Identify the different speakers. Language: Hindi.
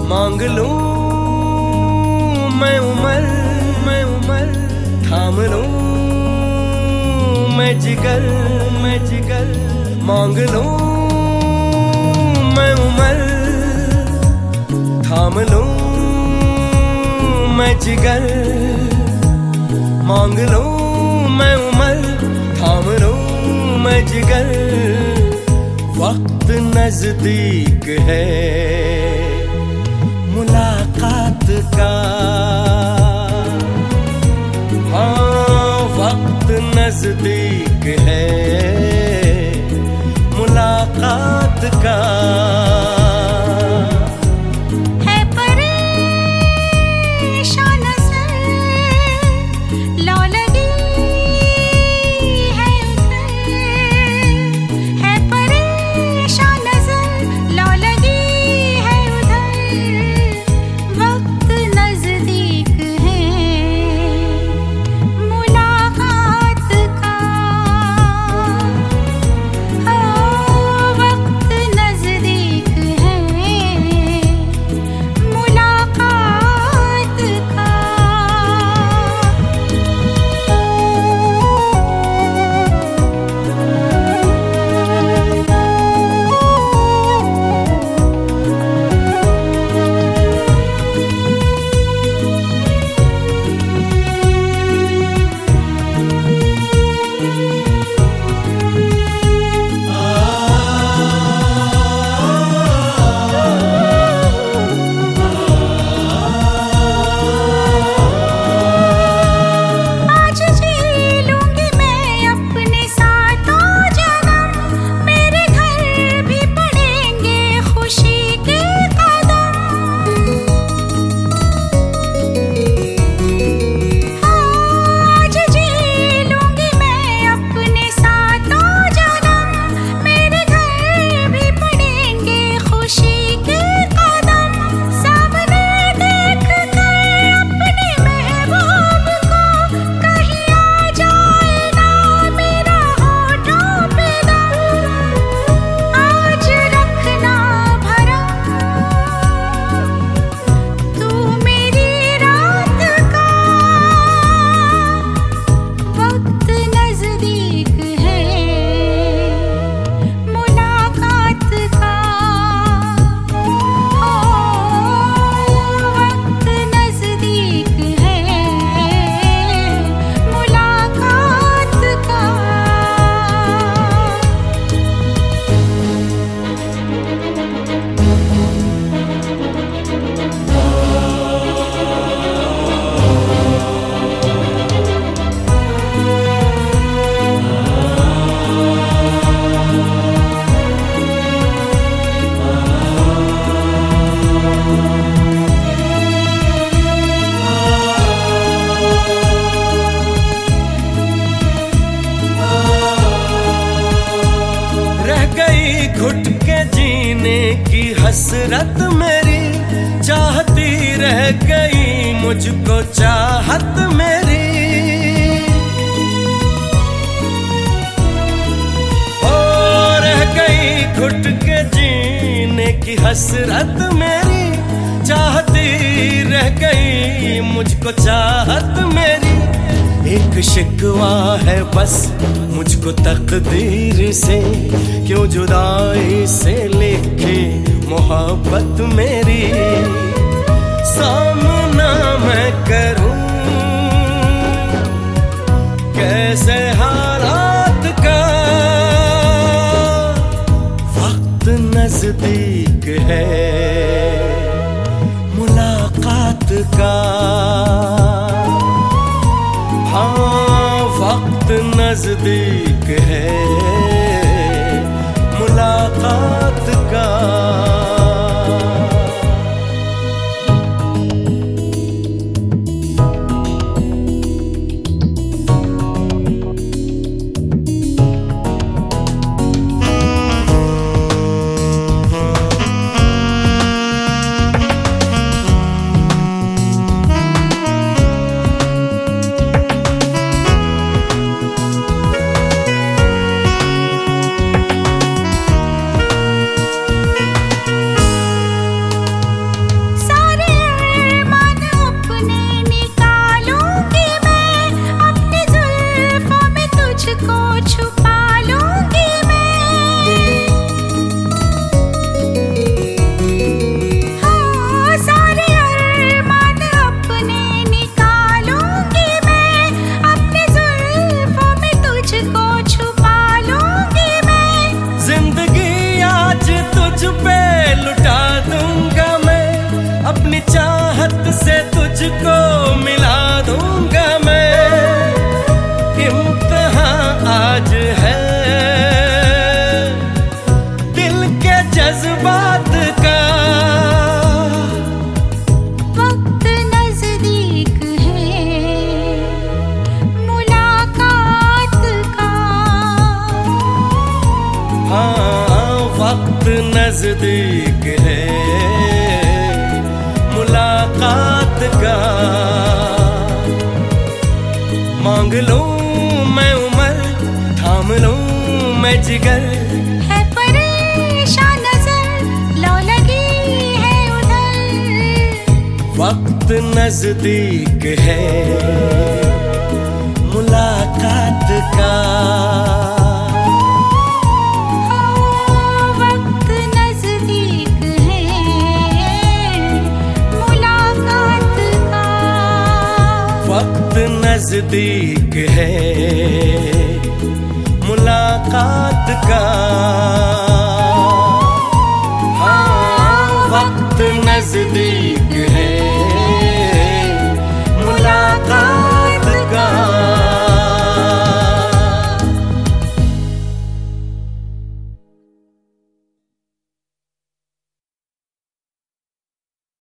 Speaker 1: मांग लूं मैं उम्र थाम लूं मैं जिगर मांग लूं मैं उम्र थाम लूं मैं जिगर मांग लूं मैं उम्र थाम लूं मैं जिगर। वक्त नजदीक है मुलाकात का, हाँ वक्त नजदीक है मुलाकात का। घुट के जीने की हसरत मेरी चाहती रह गई मुझको चाहत मेरी। ओ रह गई घुट के जीने की हसरत मेरी चाहती रह गई मुझको चाहत मेरी। एक शिकवा है बस मुझको तकदीर से, क्यों जुदाई से लिखी मोहब्बत मेरी। सामना मैं करूं कैसे हालात का, वक्त नजदीक है मुलाकात का। हाँ वक्त नजदीक है मुलाकात का। नजदीक है मुलाकात का। मांग लूं मैं उम्र, थाम लूं मैं जिगर,
Speaker 2: है परेशान नजर, लो लगी है उधर।
Speaker 1: वक्त नजदीक है मुलाकात का।
Speaker 2: वक्त नजदीक है मुलाकात का।
Speaker 1: वक्त नजदीक है मुलाकात का। हाँ, वक्त नजदीक